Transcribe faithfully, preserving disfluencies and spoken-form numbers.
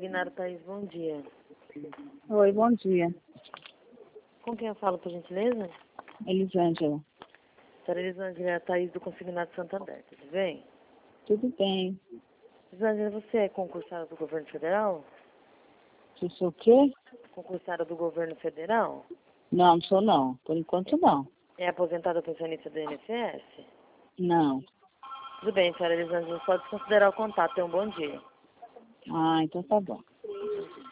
Consignado Thaís, bom dia. Oi, bom dia. Com quem eu falo, por gentileza? Elisângela. Senhora Elisângela, é a Thaís do Consignado Santander, tudo bem? Tudo bem. Elisângela, você é concursada do governo federal? Você sou o quê? Concursada do governo federal? Não, não sou não. Por enquanto não. É aposentada pensionista do I N S S? Não. Tudo bem, senhora Elisângela, pode considerar o contato. Tenha um bom dia. Ah, então tá bom.